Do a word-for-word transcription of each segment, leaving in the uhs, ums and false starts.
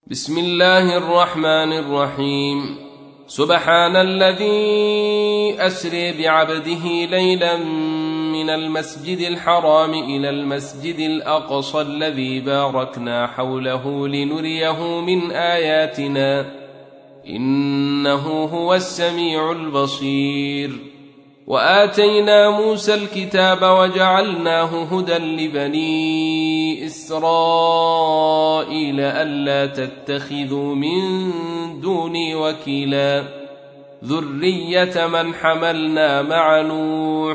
بسم الله الرحمن الرحيم. سبحان الذي أسري بعبده ليلا من المسجد الحرام إلى المسجد الأقصى الذي باركنا حوله لنريه من آياتنا إنه هو السميع البصير. وآتينا موسى الكتاب وجعلناه هدى لبني إسرائيل ألا تتخذوا من دوني وكيلا ذرية من حملنا مع نوح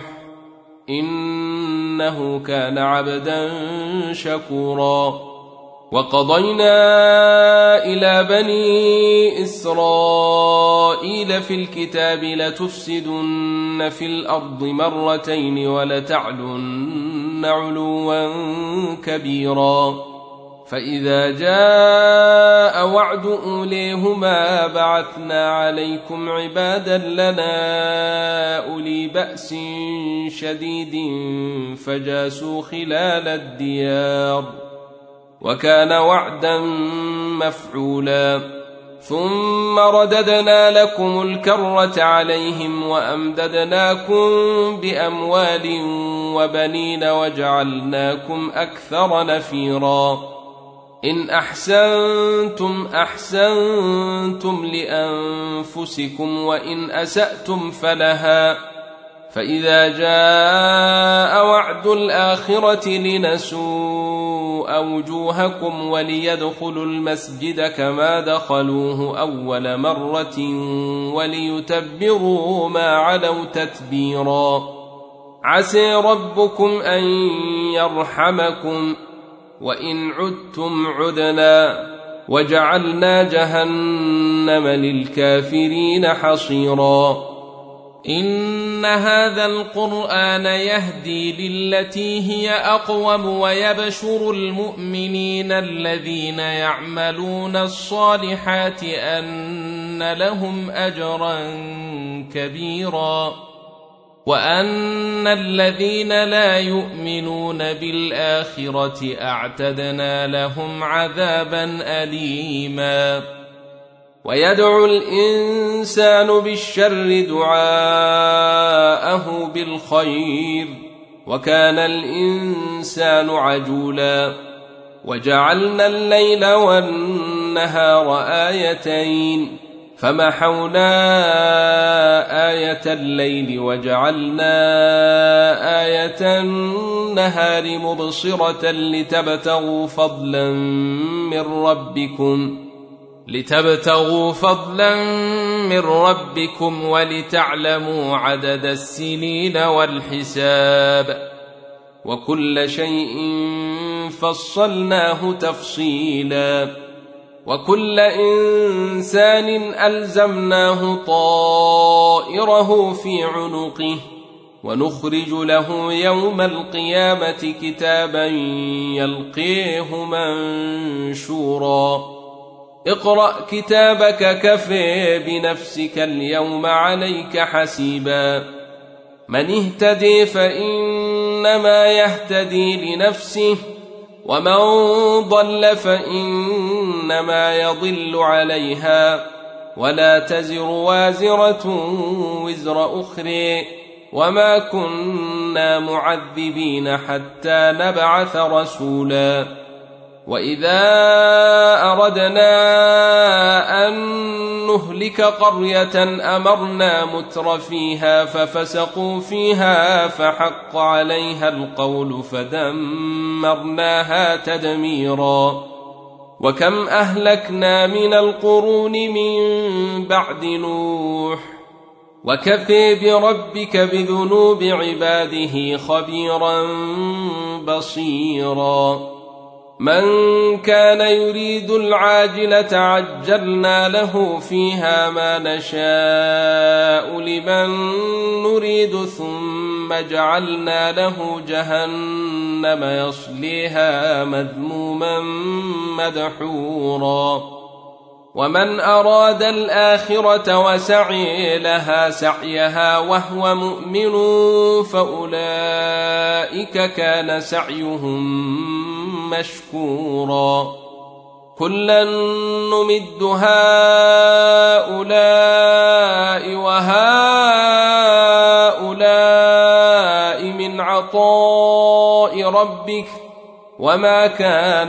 إنه كان عبدا شكورا. وقضينا إلى بني إسرائيل في الكتاب لتفسدن في الأرض مرتين ولتعلن علوا كبيرا. فإذا جاء وعد أوليهما بعثنا عليكم عبادا لنا أولي بأس شديد فجاسوا خلال الديار وكان وعدا مفعولا. ثم رددنا لكم الكرة عليهم وأمددناكم بأموال وبنين وجعلناكم أكثر نفيرا. إن أحسنتم أحسنتم لأنفسكم وإن أسأتم فلها. فإذا جاء وعد الآخرة لنسوء وجوهكم وليدخلوا المسجد كما دخلوه أول مرة وليتبروا ما علوا تتبيرا. عسى ربكم أن يرحمكم وإن عدتم عدنا وجعلنا جهنم للكافرين حصيرا. إن هذا القرآن يهدي للتي هي أقوم ويبشر المؤمنين الذين يعملون الصالحات أن لهم أجرا كبيرا وأن الذين لا يؤمنون بالآخرة أعتدنا لهم عذابا أليما. ويدعو الإنسان بالشر دعاءه بالخير وكان الإنسان عجولا. وجعلنا الليل والنهار آيتين فمحونا آية الليل وجعلنا آية النهار مبصرة لتبتغوا فضلا من ربكم لتبتغوا فضلا من ربكم ولتعلموا عدد السنين والحساب وكل شيء فصلناه تفصيلا. وكل إنسان ألزمناه طائره في عنقه ونخرج له يوم القيامة كتابا يلقيه منشورا. اقرأ كتابك كفى بنفسك اليوم عليك حسيبا. من اهتدي فإنما يهتدي لنفسه ومن ضل فإنما يضل عليها ولا تزر وازرة وزر أخرى وما كنا معذبين حتى نبعث رسولا. وإذا أردنا أن نهلك قرية أمرنا متر فيها ففسقوا فيها فحق عليها القول فدمرناها تدميرا. وكم أهلكنا من القرون من بعد نوح وكفى بربك بذنوب عباده خبيرا بصيرا. من كان يريد العاجلة عجلنا له فيها ما نشاء لمن نريد ثم جعلنا له جهنم يصليها مذموما مدحورا. ومن أراد الآخرة وسعي لها سعيها وهو مؤمن فأولئك كان سعيهم مشكورا. كلا نمد هؤلاء وهؤلاء من عطاء ربك وما كان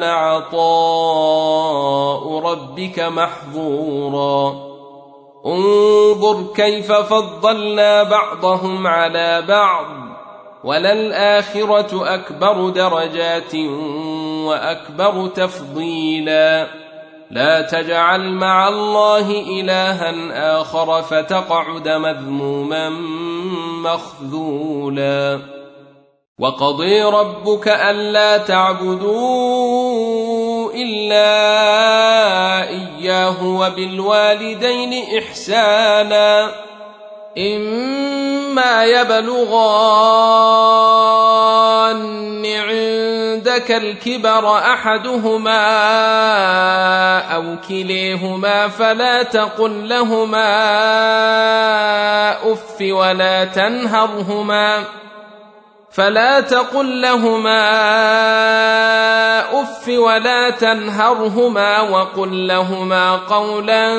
عطاء ربك محظورا انظر كيف فضلنا بعضهم على بعض وللآخرة أكبر درجات وأكبر تفضيلا لا تجعل مع الله إلها آخر فتقعد مذموما مخذولا وقضي ربك ألا تعبدوا إلا إياه وبالوالدين إحسانا إما يبلغن عندك الكبر أحدهما أو كليهما فلا تقل لهما أف ولا تنهرهما فلا تقل لهما أف ولا تنهرهما وقل لهما قولا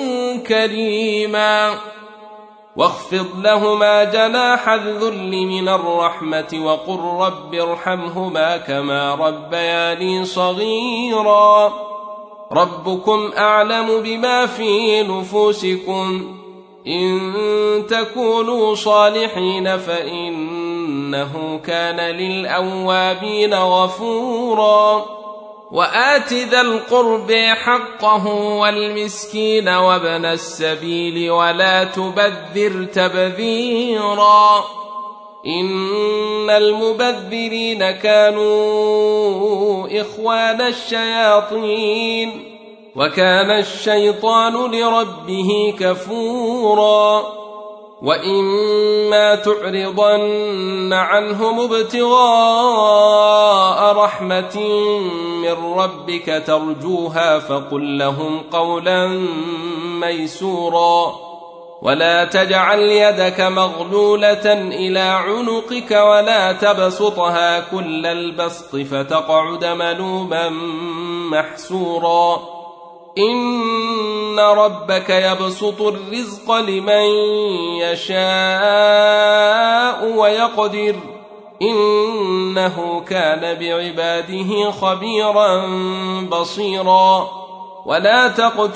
كريما واخفض لهما جناح الذل من الرحمة وقل رب ارحمهما كما ربياني صغيرا ربكم أعلم بما في نفوسكم إن تكونوا صالحين فإنه كان للأوابين غفورا وآت ذا القرب حقه والمسكين وابن السبيل ولا تبذر تبذيرا إن المبذرين كانوا إخوان الشياطين وكان الشيطان لربه كفورا وإما تعرضن عنهم ابتغاء رحمة من ربك ترجوها فقل لهم قولا ميسورا ولا تجعل يدك مغلولة إلى عنقك ولا تبسطها كل البسط فتقعد ملوما محسورا إن ربك يبسط الرزق لمن يشاء ويقدر إنه كان بعباده خبيرا بصيرا ولا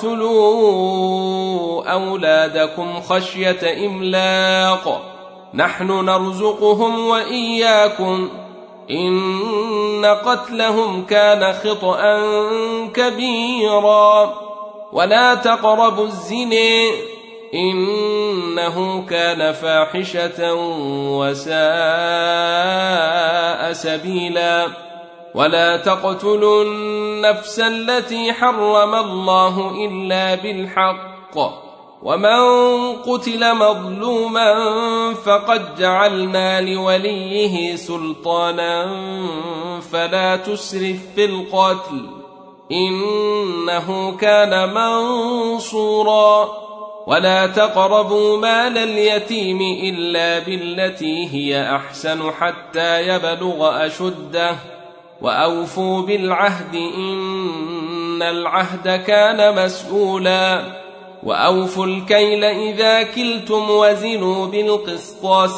تقتلوا أولادكم خشية إملاق نحن نرزقهم وإياكم إن قتلهم كان خطأ كبيرا ولا تقربوا الزنا إنه كان فاحشة وساء سبيلا ولا تقتلوا النفس التي حرم الله إلا بالحق ومن قتل مظلوما فقد جعلنا لوليه سلطانا فلا تسرف في القتل إنه كان منصورا ولا تقربوا مال اليتيم إلا بالتي هي أحسن حتى يبلغ أشده وأوفوا بالعهد إن العهد كان مسؤولا وأوفوا الكيل إذا كلتم وزنوا بالقسطاس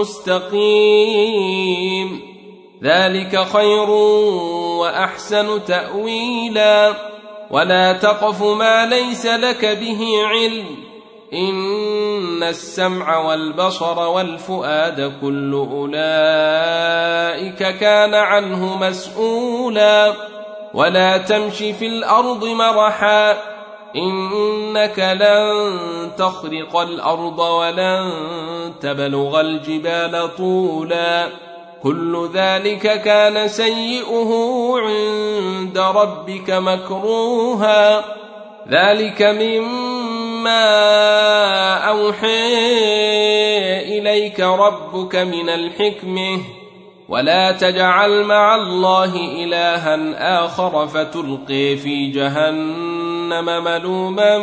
المستقيم ذلك خير وأحسن تأويلا ولا تقف ما ليس لك به علم إن السمع والبصر والفؤاد كل أولئك كان عنه مسؤولا ولا تمش في الأرض مرحا إنك لن تخرق الأرض ولن تبلغ الجبال طولا كل ذلك كان سيئه عند ربك مكروها ذلك مما أوحي إليك ربك من الحكمة ولا تجعل مع الله إلها آخر فتلقي في جهنم ملوما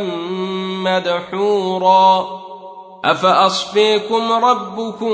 مدحورا أفأصفيكم ربكم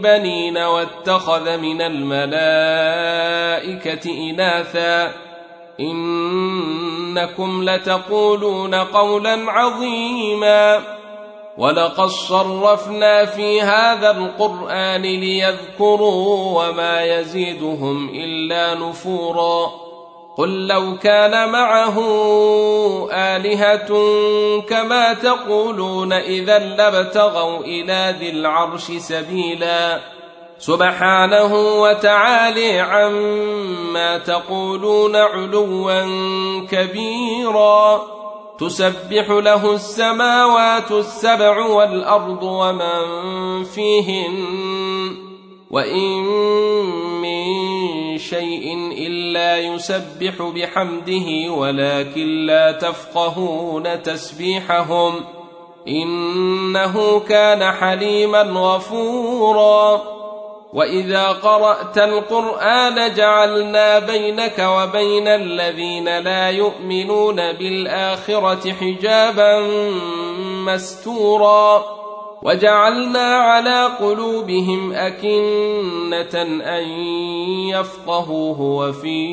بالبنين واتخذ من الملائكة إناثا إنكم لتقولون قولا عظيما ولقد صرفنا في هذا القرآن ليذكروا وما يزيدهم إلا نفورا قل لو كان معه آلهة كما تقولون إذا لابتغوا إلى ذي العرش سبيلا سبحانه وتعالى عما تقولون علوا كبيرا تسبح له السماوات السبع والأرض ومن فيهن وإن من شيء إلا يسبح بحمده ولكن لا تفقهون تسبيحهم إنه كان حليما غفورا وإذا قرأت القرآن جعلنا بينك وبين الذين لا يؤمنون بالآخرة حجابا مستورا وجعلنا على قلوبهم أكنة أن يفقهوه وفي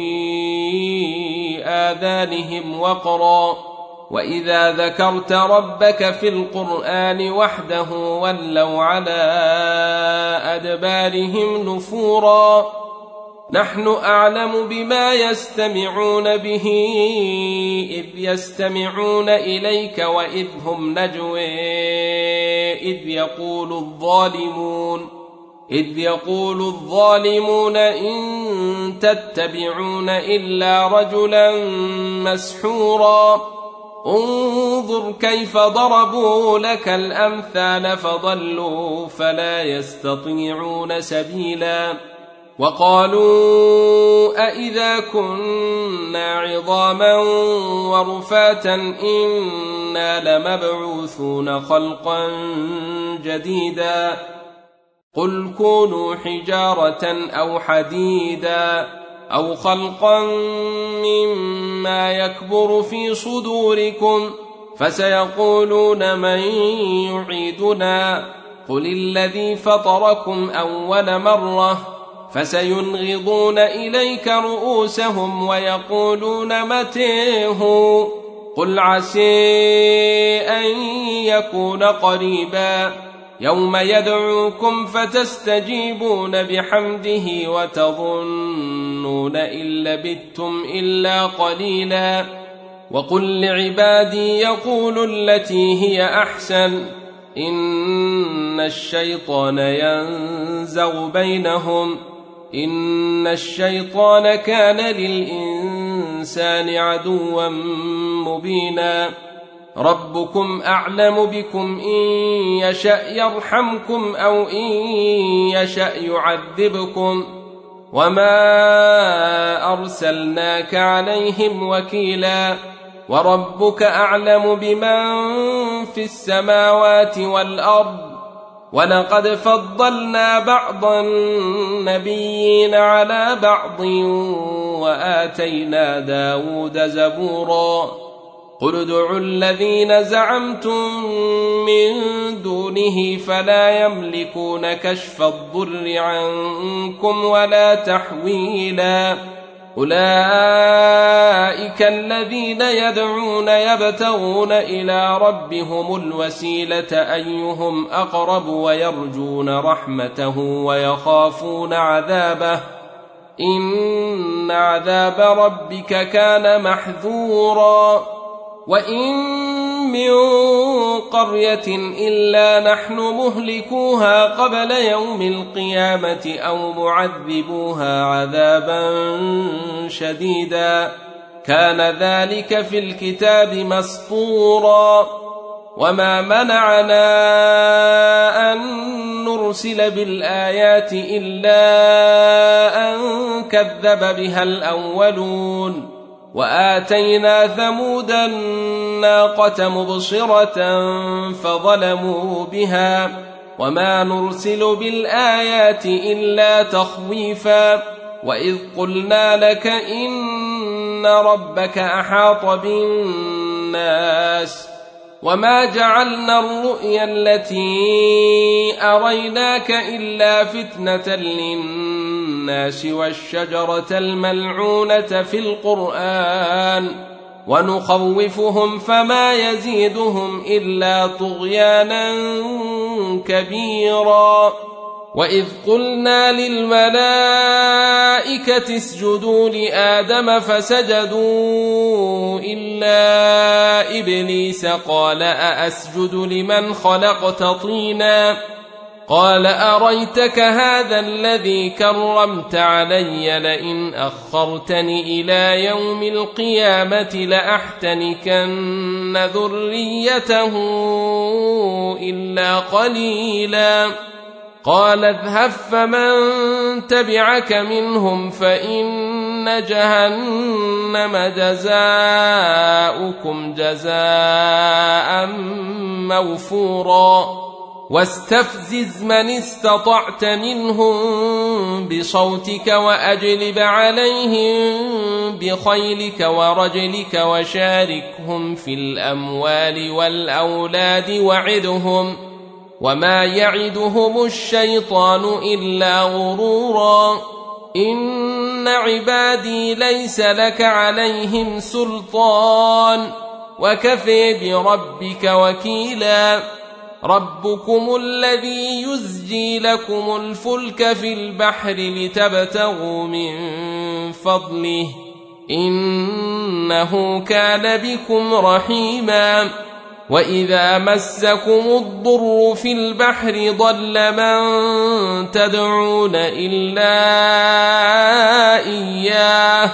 آذانهم وقرا وإذا ذكرت ربك في القرآن وحده ولوا على أدبارهم نفورا نحن أعلم بما يستمعون به إذ يستمعون إليك وإذ هم نجوى إذ يقول الظالمون إذ يقول الظالمون إن تتبعون إلا رجلا مسحورا انظر كيف ضربوا لك الأمثال فضلوا فلا يستطيعون سبيلا وقالوا أإذا كنا عظاما ورفاتا إنا لمبعوثون خلقا جديدا قل كونوا حجارة أو حديدا أو خلقا مما يكبر في صدوركم فسيقولون من يعيدنا قل الذي فطركم أول مرة فسينغضون إليك رؤوسهم ويقولون متى هو قل عسى أن يكون قريبا يوم يدعوكم فتستجيبون بحمده وتظنون إن لبثتم إلا قليلا وقل لعبادي يقولوا التي هي أحسن إن الشيطان ينزغ بينهم إن الشيطان كان للإنسان عدوا مبينا ربكم أعلم بكم إن يشأ يرحمكم أو إن يشأ يعذبكم وما أرسلناك عليهم وكيلا وربك أعلم بمن في السماوات والأرض ولقد فضلنا بعض النبيين على بعض وآتينا داود زبورا قل ادعوا الذين زعمتم من دونه فلا يملكون كشف الضر عنكم ولا تحويلا أولئك الذين يدعون يبتغون إلى ربهم الوسيلة أيهم أقرب ويرجون رحمته ويخافون عذابه إن عذاب ربك كان محذورا وإن من قرية إلا نحن مهلكوها قبل يوم القيامة أو معذبوها عذابا شديدا كان ذلك في الكتاب مسطورا وما منعنا أن نرسل بالآيات إلا أن كذب بها الأولون وآتينا ثمود الناقة مبصرة فظلموا بها وما نرسل بالآيات إلا تخويفا وإذ قلنا لك إن ربك أحاط بالناس وما جعلنا الرؤيا التي أريناك إلا فتنة للناس والشجرة الملعونة في القرآن ونخوفهم فما يزيدهم إلا طغيانا كبيرا. وإذ قلنا للملائكة اسجدوا لآدم فسجدوا إلا إبليس قال أأسجد لمن خلقت طينا قال أريتك هذا الذي كرمت علي لئن أخرتني إلى يوم القيامة لأحتنكن ذريته إلا قليلا. قال اذهب فمن تبعك منهم فإن جهنم جزاؤكم جزاء موفورا. واستفزز من استطعت منهم بصوتك وأجلب عليهم بخيلك ورجلك وشاركهم في الأموال والأولاد وعدهم وما يعدهم الشيطان إلا غرورا. إن عبادي ليس لك عليهم سلطان وكفى بربك وكيلا. ربكم الذي يزجي لكم الفلك في البحر لتبتغوا من فضله إنه كان بكم رحيما. وإذا مسكم الضر في البحر ضل من تدعون إلا إياه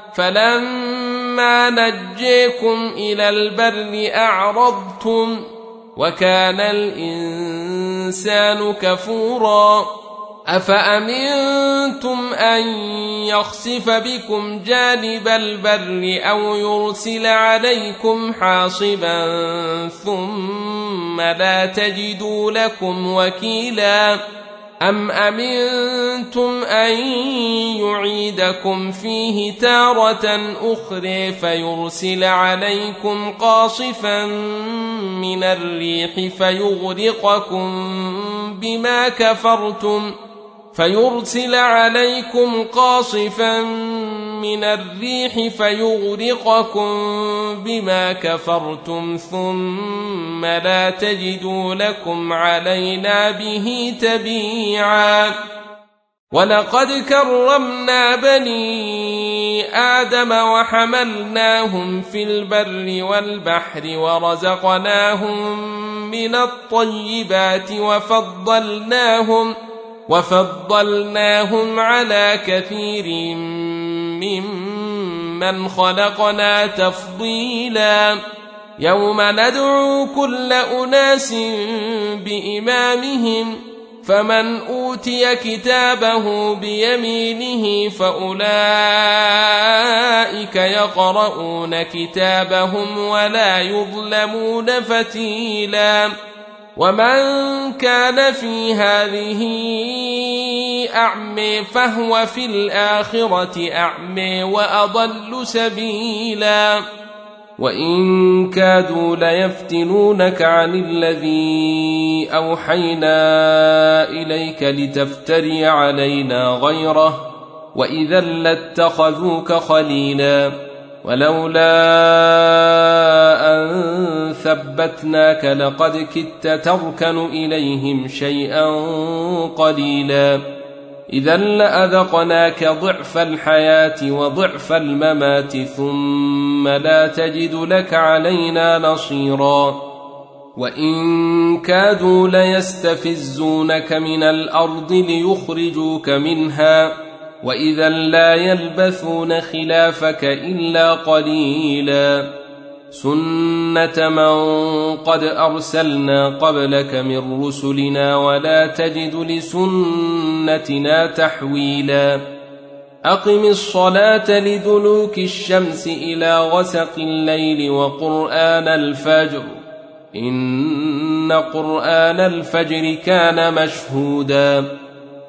فلما نجيكم إلى البر أعرضتم وكان الإنسان كفورا. أفأمنتم أن يخسف بكم جانب البر أو يرسل عليكم حاصبا ثم لا تجدوا لكم وكيلا. أم أمنتم أن يعيدكم فيه تارة أخرى فيرسل عليكم قاصفا من الريح فيغرقكم بما كفرتم فيرسل عليكم قاصفا من الريح فيغرقكم بما كفرتم ثم لا تجدوا لكم علينا به تبيعا. ولقد كرمنا بني آدم وحملناهم في البر والبحر ورزقناهم من الطيبات وفضلناهم وفضلناهم على كثير ممن خلقنا تفضيلا. يوم ندعو كل أناس بإمامهم فمن أوتي كتابه بيمينه فأولئك يقرؤون كتابهم ولا يظلمون فتيلا. ومن كان في هذه أعمى فهو في الآخرة أعمى وأضل سبيلا. وإن كادوا ليفتنونك عن الذي أوحينا إليك لتفتري علينا غيره وإذا لاتخذوك خليلا. ولولا أن ثبتناك لقد كدت تركن إليهم شيئا قليلا. إذا لأذقناك ضعف الحياة وضعف الممات ثم لا تجد لك علينا نصيرا. وإن كادوا ليستفزونك من الأرض ليخرجوك منها وإذا لا يلبثون خلافك إلا قليلا. سنة من قد أرسلنا قبلك من رسلنا ولا تجد لسنتنا تحويلا. أقم الصلاة لدلوك الشمس إلى غسق الليل وقرآن الفجر إن قرآن الفجر كان مشهودا.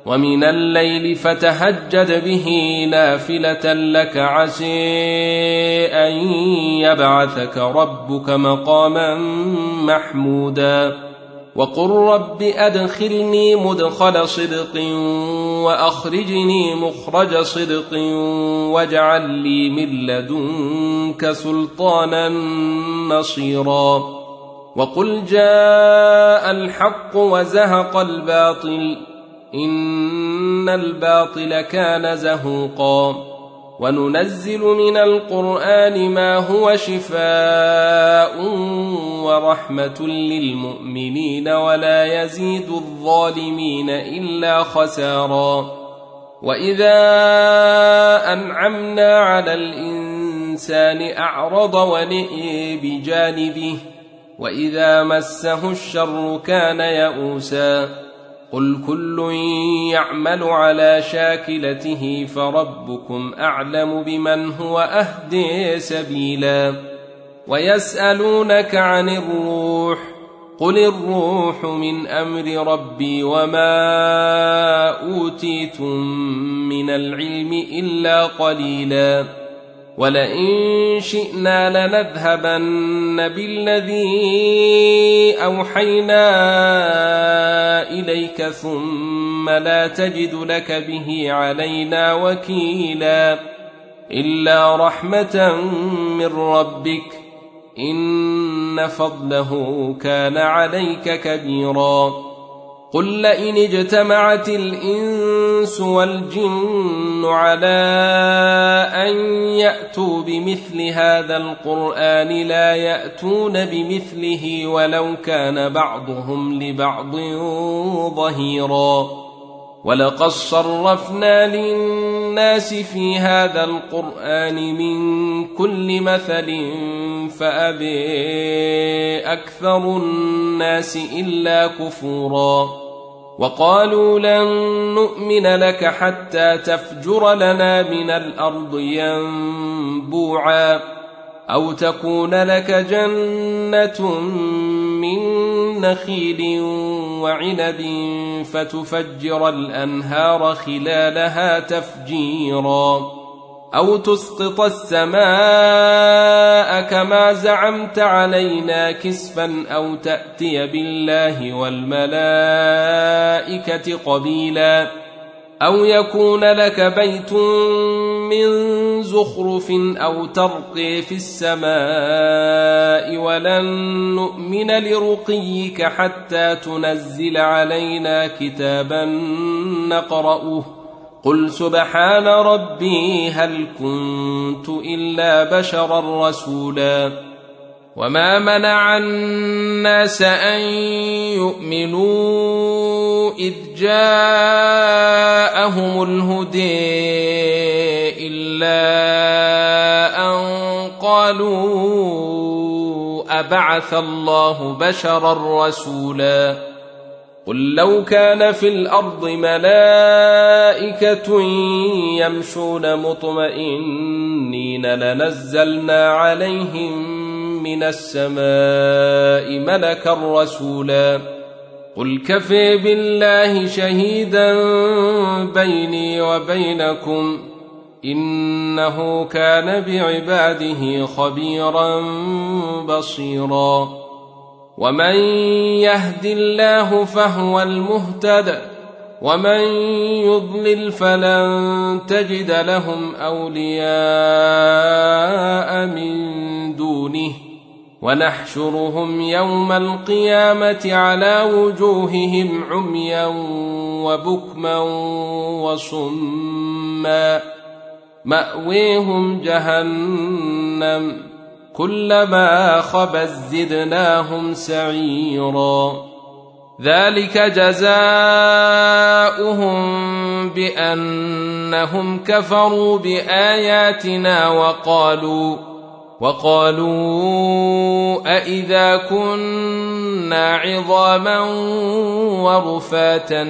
ومن الليل فتهجد به نافلة لك عسى أن يبعثك ربك مقاما محمودا وقل رب أدخلني مدخل صدق وأخرجني مخرج صدق واجعل لي من لدنك سلطانا نصيرا وقل جاء الحق وزهق الباطل إن الباطل كان زهوقا وننزل من القرآن ما هو شفاء ورحمة للمؤمنين ولا يزيد الظالمين إلا خسارا وإذا أنعمنا على الإنسان أعرض ونئي بجانبه وإذا مسه الشر كان يئوسا قل كل يعمل على شاكلته فربكم أعلم بمن هو أهدي سبيلا ويسألونك عن الروح قل الروح من أمر ربي وما أوتيتم من العلم إلا قليلا ولئن شئنا لنذهبن بالذي أوحينا إليك ثم لا تجد لك به علينا وكيلا إلا رحمة من ربك إن فضله كان عليك كبيرا قل لئن اجتمعت الإنس والجن على أن يأتوا بمثل هذا القرآن لا يأتون بمثله ولو كان بعضهم لبعض ظهيرا ولقد صرفنا للناس في هذا القرآن من كل مثل فأبى أكثر الناس إلا كفورا وقالوا لن نؤمن لك حتى تفجر لنا من الأرض ينبوعا أو تكون لك جنة من نخيل وعنب فتفجر الأنهار خلالها تفجيرا أو تسقط السماء كما زعمت علينا كسفا أو تأتي بالله والملائكة قبيلا أو يكون لك بيت من زخرف أو ترقي في السماء ولن نؤمن لرقيك حتى تنزل علينا كتابا نقرأه قل سبحان ربي هل كنت إلا بشرا رسولا وما منع الناس أن يؤمنوا إذ جاءهم الهدى إلا أن قالوا أبعث الله بشرا رسولا قل لو كان في الأرض ملائكة يمشون مطمئنين لنزلنا عليهم من السماء ملكا رسولا قل كفى بالله شهيدا بيني وبينكم إنه كان بعباده خبيرا بصيرا ومن يهد الله فهو المهتد ومن يضلل فلن تجد لهم أولياء من دونه ونحشرهم يوم القيامة على وجوههم عميا وبكما وصما مأويهم جهنم كلما خبت زدناهم سعيرا ذلك جزاؤهم بأنهم كفروا بآياتنا وقالوا وقالوا أإذا كنا عظاما ورفاتا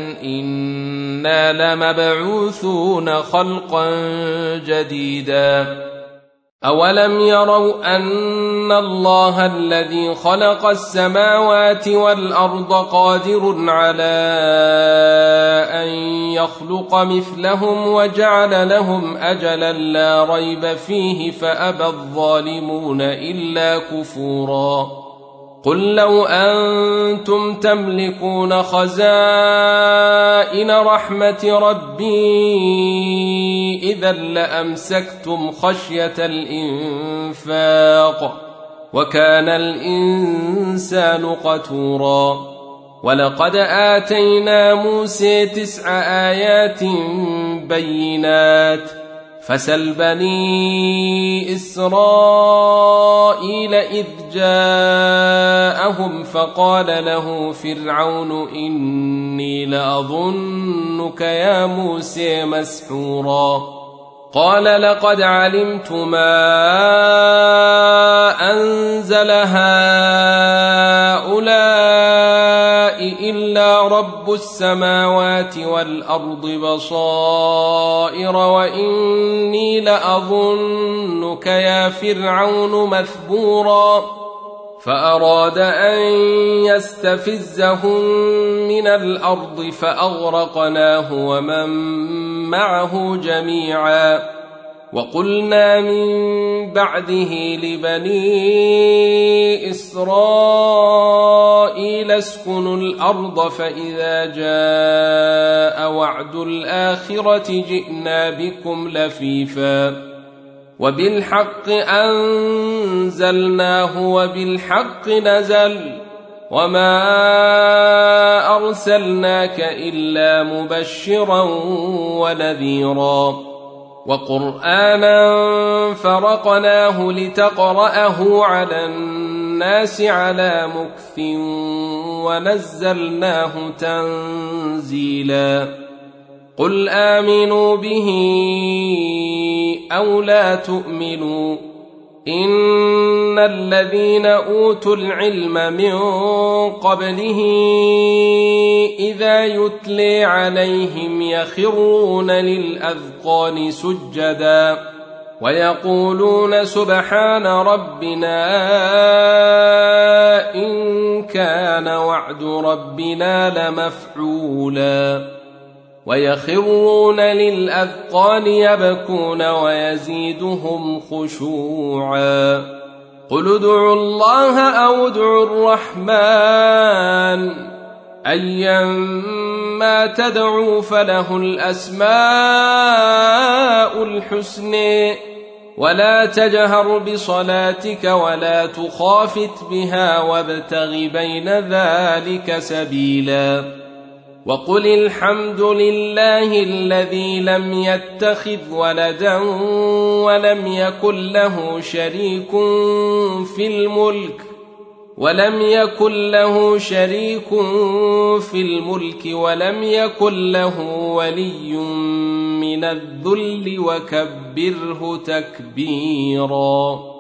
إنا لمبعوثون خلقا جديدا أولم يروا أن الله الذي خلق السماوات والأرض قادر على أن يخلق مثلهم وجعل لهم أجلا لا ريب فيه فأبى الظالمون إلا كفورا قل لو أنتم تملكون خزائن رحمة ربي إذا لأمسكتم خشية الإنفاق وكان الإنسان قتورا ولقد آتينا موسى تسع آيات بينات فسل بني إسرائيل إذ جاءهم فقال له فرعون إني لأظنك يا موسى مسحورا قال لقد علمت ما أنزل هؤلاء إلا رب السماوات والأرض بصائر وإني لأظنك يا فرعون مثبورا فأراد أن يستفزهم من الأرض فأغرقناه ومن معه جميعا وقلنا من بعده لبني إسرائيل اسكنوا الأرض فإذا جاء وعد الآخرة جئنا بكم لفيفا وبالحق أنزلناه وبالحق نزل وما أرسلناك إلا مبشرا ونذيرا وقرآنا فرقناه لتقرأه على الناس على مكث ونزلناه تنزيلا قل آمنوا به أو لا تؤمنوا إن الذين أوتوا العلم من قبله إذا يتلي عليهم يخرون للأذقان سجدا ويقولون سبحان ربنا إن كان وعد ربنا لمفعولا ويخرون للأذقان يبكون ويزيدهم خشوعا قل ادعوا الله أو ادعوا الرحمن أيما تدعوا فله الأسماء الحسنى ولا تجهر بصلاتك ولا تخافت بها وابتغ بين ذلك سبيلا وقل الحمد لله الذي لم يتخذ ولدا ولم يكن له شريك في الملك ولم يكن له شريك في الملك ولم يكن له ولي من الذل وكبره تكبيرا.